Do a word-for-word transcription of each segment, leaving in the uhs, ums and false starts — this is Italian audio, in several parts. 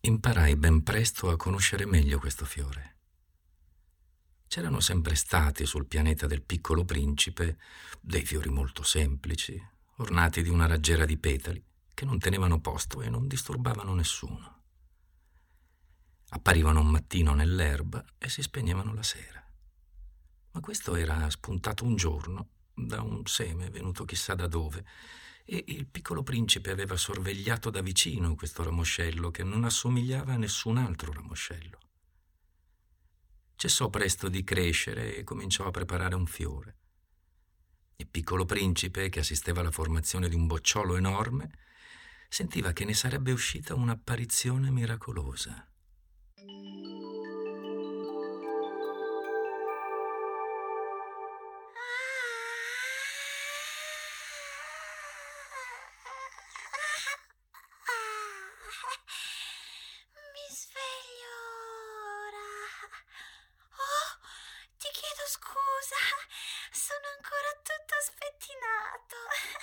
Imparai ben presto a conoscere meglio questo fiore. C'erano sempre stati sul pianeta del Piccolo Principe dei fiori molto semplici, ornati di una raggiera di petali, che non tenevano posto e non disturbavano nessuno. Apparivano un mattino nell'erba e si spegnevano la sera. Ma questo era spuntato un giorno da un seme venuto chissà da dove, e il Piccolo Principe aveva sorvegliato da vicino questo ramoscello che non assomigliava a nessun altro ramoscello. Cessò presto di crescere e cominciò a preparare un fiore. Il Piccolo Principe, che assisteva alla formazione di un bocciolo enorme, sentiva che ne sarebbe uscita un'apparizione miracolosa. Mi sveglio ora. Oh, ti chiedo scusa, sono ancora tutto spettinato.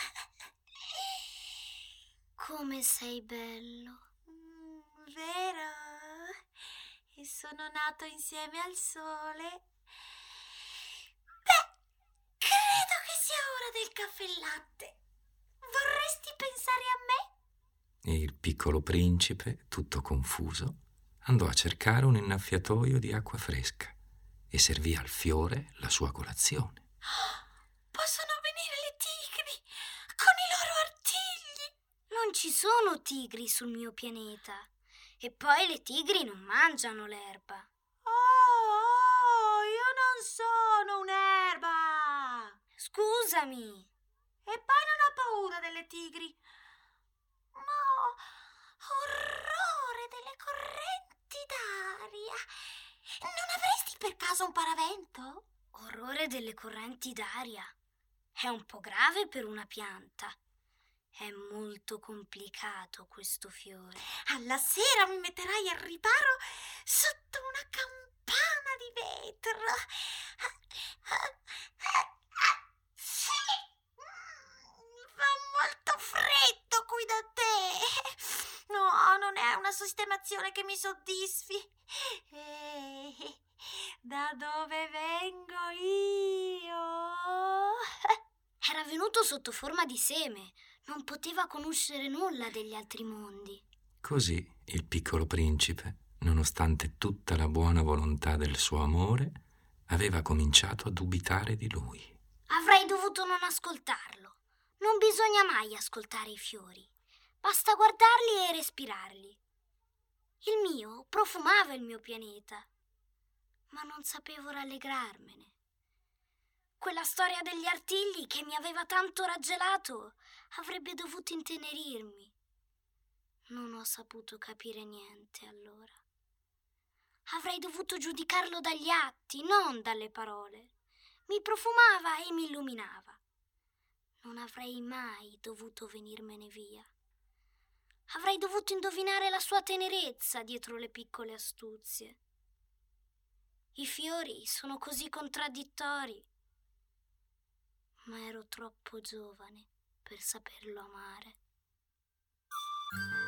Come sei bello. Mm, vero? E sono nato insieme al sole. Beh, credo che sia ora del caffè e latte. Vorresti pensare a me? E il Piccolo Principe, tutto confuso, andò a cercare un innaffiatoio di acqua fresca e servì al fiore la sua colazione. Possono venire le tigri con i loro artigli. Non ci sono tigri sul mio pianeta. E poi le tigri non mangiano l'erba. Oh, oh, io non sono un'erba. Scusami. E poi non ho paura delle tigri. Ma ho orrore delle correnti d'aria. Non avresti per caso un paravento? Orrore delle correnti d'aria. È un po' grave per una pianta. È molto complicato questo fiore. Alla sera mi metterai al riparo sotto una campana di vetro. Sì, fa molto freddo qui da te. No, non è una sistemazione che mi soddisfi. Ehi, da dove vengo io? Era venuto sotto forma di seme. Non poteva conoscere nulla degli altri mondi. Così il Piccolo Principe, nonostante tutta la buona volontà del suo amore, aveva cominciato a dubitare di lui. Avrei dovuto non ascoltarlo. Non bisogna mai ascoltare i fiori. Basta guardarli e respirarli. Il mio profumava il mio pianeta, ma non sapevo rallegrarmene. Quella storia degli artigli che mi aveva tanto raggelato avrebbe dovuto intenerirmi. Non ho saputo capire niente allora. Avrei dovuto giudicarlo dagli atti, non dalle parole. Mi profumava e mi illuminava. Non avrei mai dovuto venirmene via. Avrei dovuto indovinare la sua tenerezza dietro le piccole astuzie. I fiori sono così contraddittori. Ma ero troppo giovane per saperlo amare.